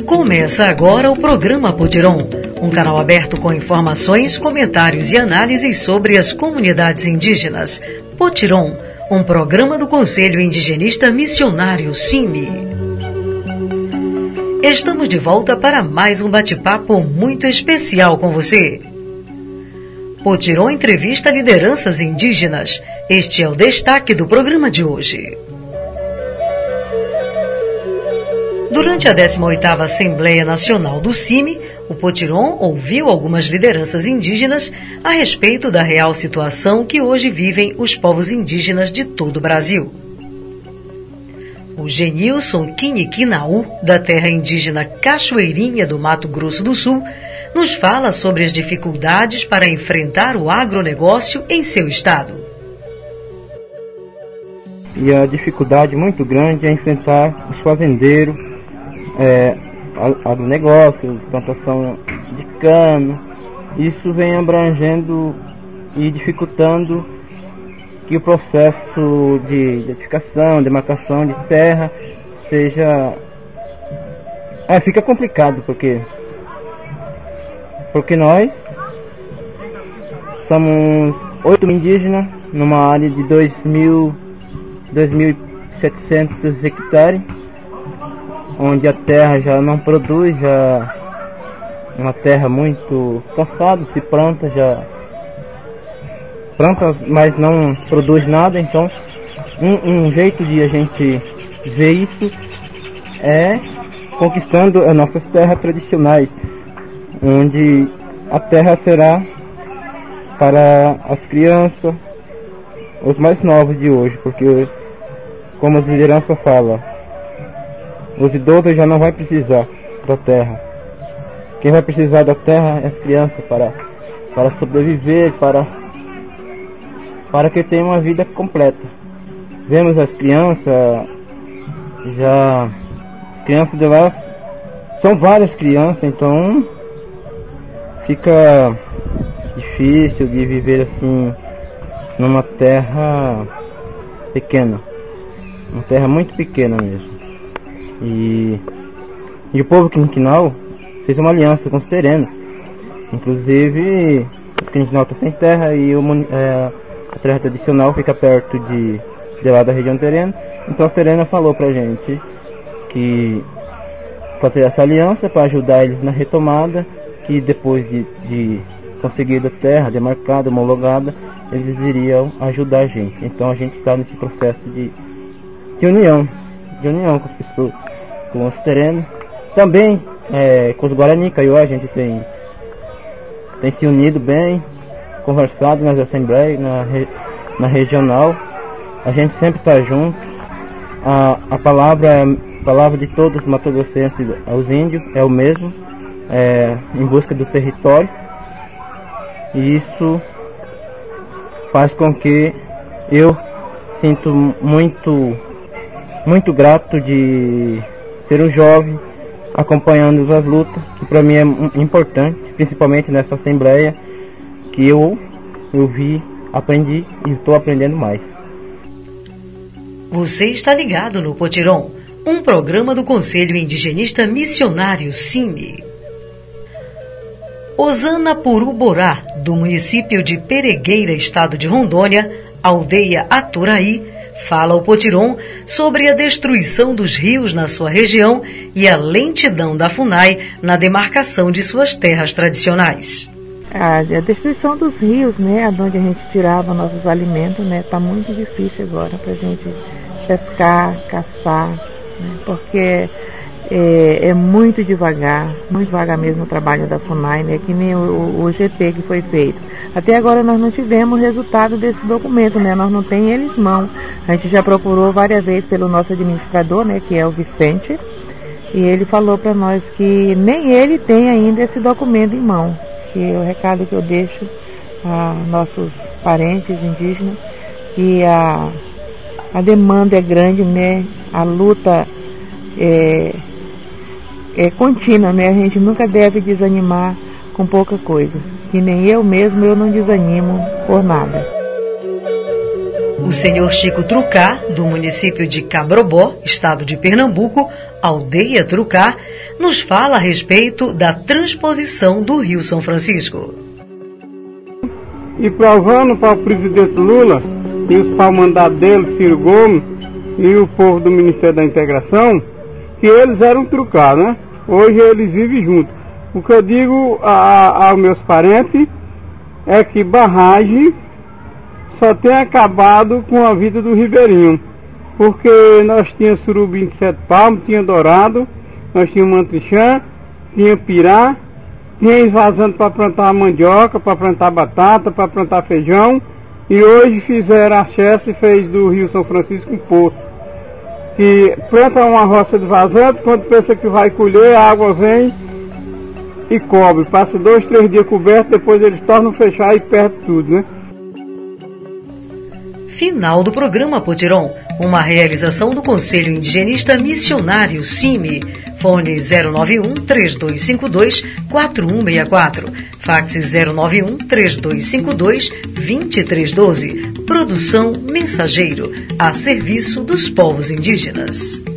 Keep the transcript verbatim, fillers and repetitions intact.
Começa agora o programa Potiron, um canal aberto com informações, comentários e análises sobre as comunidades indígenas. Potiron, um programa do Conselho Indigenista Missionário CIMI. Estamos de volta para mais um bate-papo muito especial com você. Potiron entrevista lideranças indígenas. Este é o destaque do programa de hoje. Durante a décima oitava Assembleia Nacional do CIMI, o Potiron ouviu algumas lideranças indígenas a respeito da real situação que hoje vivem os povos indígenas de todo o Brasil. O Genilson Quiniquinaú, da terra indígena Cachoeirinha do Mato Grosso do Sul, nos fala sobre as dificuldades para enfrentar o agronegócio em seu estado. E a dificuldade muito grande é enfrentar os fazendeiros, é, agronegócio, plantação de cana. Isso vem abrangendo e dificultando que o processo de edificação, demarcação de terra seja... É, fica complicado, porque... Porque nós somos oito indígenas numa área de dois mil e setecentos hectares, onde a terra já não produz, já é uma terra muito cansada, se planta, já planta, mas não produz nada. Então um, um jeito de a gente ver isso é conquistando as nossas terras tradicionais, onde a terra será para as crianças, os mais novos de hoje, porque, como as lideranças falam, os idosos já não vão precisar da terra. Quem vai precisar da terra é as crianças para, para sobreviver, para, para que tenham uma vida completa. Vemos as crianças, já, crianças de lá, são várias crianças, então fica difícil de viver assim numa terra pequena, uma terra muito pequena mesmo. E, e o povo quinquinal fez uma aliança com os terenos. Inclusive o quinquinal está sem terra e o, é, a terra tradicional fica perto de, de lá da região terena. Então a terena falou pra gente que fazer essa aliança para ajudar eles na retomada, que depois de, de conseguir a terra demarcada, homologada, eles iriam ajudar a gente. Então a gente está nesse processo de, de união, de união com as pessoas, com os terrenos. Também é, com os Guarani Kaiowá a gente tem, tem se unido bem, conversado nas assembleias, na, na regional. A gente sempre está junto. A, a palavra, a palavra de todos os matogrossenses aos índios é o mesmo. É, em busca do território, e isso faz com que eu sinto muito muito grato de ser um jovem acompanhando as lutas, que para mim é importante, principalmente nessa assembleia que eu eu vi, aprendi e estou aprendendo mais. Você está ligado no Potiron, um programa do Conselho Indigenista Missionário CIMI. Osana Puruborá, do município de Peregueira, estado de Rondônia, aldeia Aturaí, fala ao Potiron sobre a destruição dos rios na sua região e a lentidão da FUNAI na demarcação de suas terras tradicionais. A, a destruição dos rios, né, onde a gente tirava nossos alimentos, né, está muito difícil agora para a gente pescar, caçar, né, porque É, é muito devagar, muito devagar mesmo o trabalho da FUNAI, né? Que nem o, o G T que foi feito. Até agora nós não tivemos resultado desse documento, né? Nós não temos ele em mão. A gente já procurou várias vezes pelo nosso administrador, né? Que é o Vicente, e ele falou para nós que nem ele tem ainda esse documento em mão. Que é o recado que eu deixo a nossos parentes indígenas, que a, a demanda é grande, né? A luta é é contínua, né? A gente nunca deve desanimar com pouca coisa. Que nem eu mesmo, eu não desanimo por nada. O senhor Chico Trucá, do município de Cabrobó, estado de Pernambuco, aldeia Trucá, nos fala a respeito da transposição do Rio São Francisco. E provando para o presidente Lula e os pau-mandados dele, Ciro Gomes, e o povo do Ministério da Integração, que eles eram Trucá, né? Hoje eles vivem juntos. O que eu digo a, a, aos meus parentes é que barragem só tem acabado com a vida do ribeirinho, porque nós tínhamos surubim de sete palmos, tinha dourado, nós tínhamos mantrichã, tinha pirá, tinha invasando para plantar mandioca, para plantar batata, para plantar feijão, e hoje fizeram a Chesse e fez do Rio São Francisco um poço, que planta uma roça de vazante, quando pensa que vai colher, a água vem e cobre, passa dois, três dias coberto, depois eles tornam a fechar e perde tudo, né? Final do programa Potiron, uma realização do Conselho Indigenista Missionário CIMI. Fone zero nove um, três dois cinco dois, quatro um seis quatro. Fax zero nove um, três dois cinco dois, dois três um dois. Produção Mensageiro, a serviço dos povos indígenas.